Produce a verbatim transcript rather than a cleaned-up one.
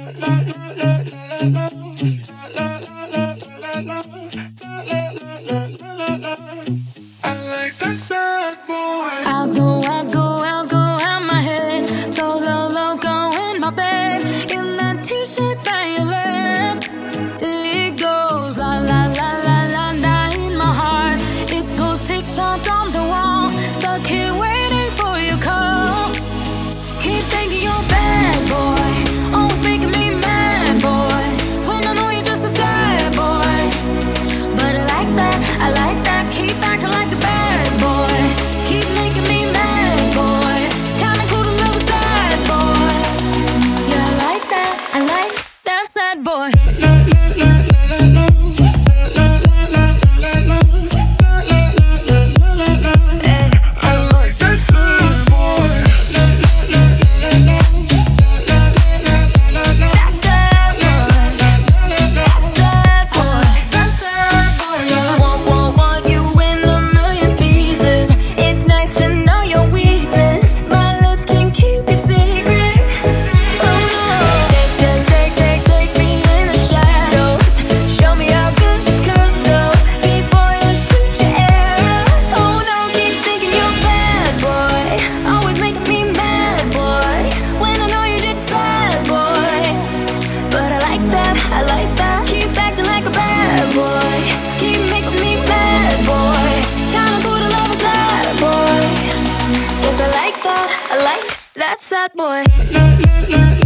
I like that sad boy. I'll go, I'll go, I'll go out my head. Solo loco in my bed. In that t-shirt that you left. It goes la la la la la la in my heart. It goes tick tock on the wall. Stuck here waiting for your call. Keep thinking you're bad boy. Always making me mad boy. When I know you're just a sad boy. But I like that, I like that. Keep acting like a bad boy. Keep making me mad boy. Kinda cool to love a sad boy. Yeah, I like that, I like that sad boy. I like that sad boy. I like that. Keep acting like a bad boy. Keep making me mad boy. Kinda cool to love a sad boy. Yes, I like that. I like that sad boy.